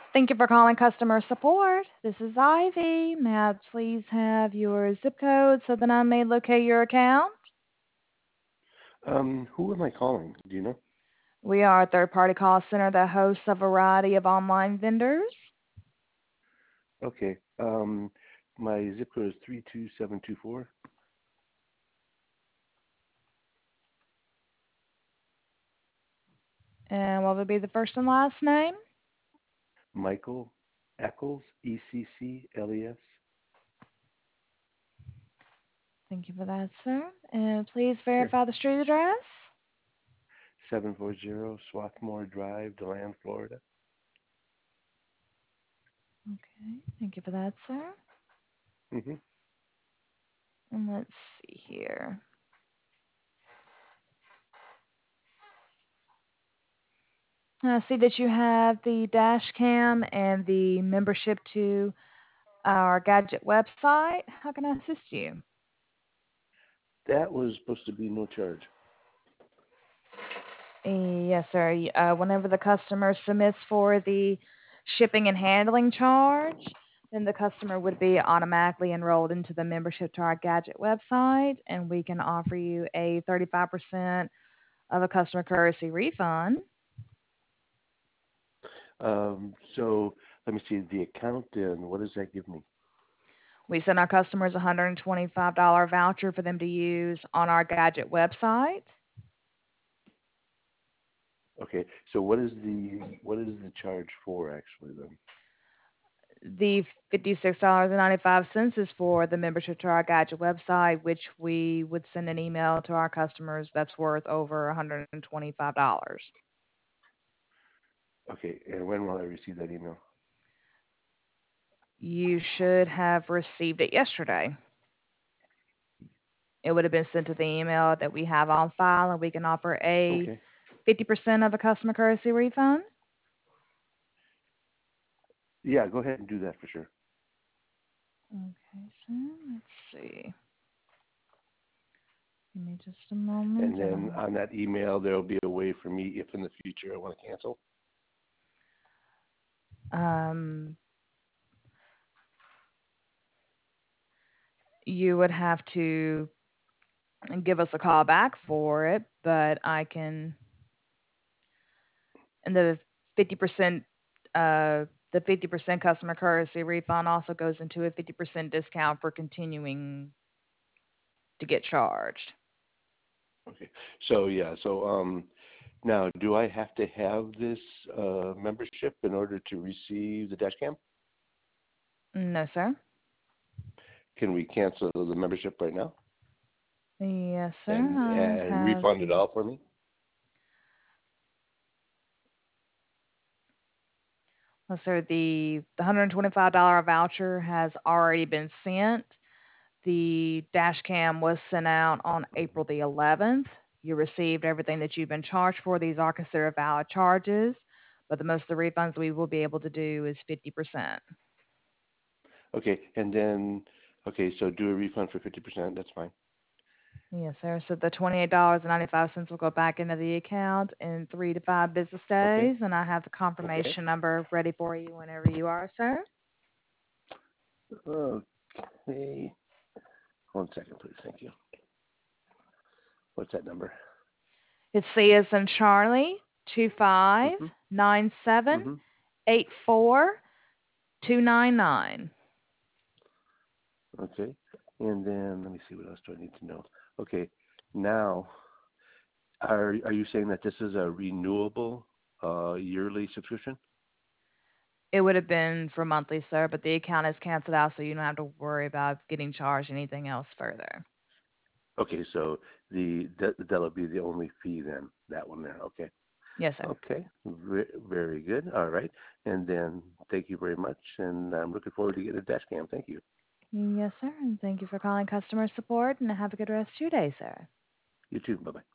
Thank you for calling customer support. This is Ivy. May I please have your zip code so that I may locate your account? Who am I calling? Do you know? We are a third-party call center that hosts a variety of online vendors. Okay. My zip code is 32724. And what would be the first and last name? Michael Eccles, Eccles. Thank you for that, sir. And please Sure. verify the street address. 740 Swarthmore Drive, DeLand, Florida. Okay, thank you for that, sir. Mm-hmm. And let's see here. I see that you have the dash cam and the membership to our gadget website. How can I assist you? That was supposed to be no charge. Yes, sir. Whenever the customer submits for the shipping and handling charge, then the customer would be automatically enrolled into the membership to our gadget website, and we can offer you a 35% of a customer courtesy refund. So let me see the account and what does that give me? We send our customers a $125 voucher for them to use on our gadget website. Okay. So what is the charge for actually then? The $56.95 is for the membership to our gadget website, which we would send an email to our customers that's worth over $125. Okay. And when will I receive that email? You should have received it yesterday. It would have been sent to the email that we have on file, and we can offer a Okay. 50% of a customer courtesy refund. Yeah, go ahead and do that for sure. Okay, so let's see. Give me just a moment, And and then on that email, there'll be a way for me if in the future I want to cancel. you would have to give us a call back for it, but I can. And the 50% the 50% customer courtesy refund also goes into a 50% discount for continuing to get charged. Okay. So yeah. So now, do I have to have this membership in order to receive the dash cam? No, sir. Can we cancel the membership right now Yes, sir. and I and have. refund it all for me? Well, sir, the $125 voucher has already been sent. The dash cam was sent out on April the 11th. You received everything that you've been charged for. These are considered valid charges, but the most of the refunds we will be able to do is 50%. Okay. And then okay. So do a refund for 50%. That's fine. Yes, sir. So the $28.95 will go back into the account in 3 to 5 business Okay. days, and I have the Okay. confirmation number ready for you whenever you are, sir. Okay. 1 second, please. Thank you. What's that number? It's C as in Charlie, two five Mhm. nine seven Mhm. 84299. Okay. And then let me see. What else do I need to know? Okay. Now, are you saying that this is a renewable yearly subscription? It would have been for monthly, sir, but the account is canceled out, so you don't have to worry about getting charged anything else further. Okay, so that'll be the only fee then, that one there. Okay. Yes, sir. Okay. Very good. All right. And then thank you very much, and I'm looking forward to getting a dash cam. Thank you. Yes, sir. And thank you for calling customer support, and have a good rest of your day, sir. You too. Bye bye.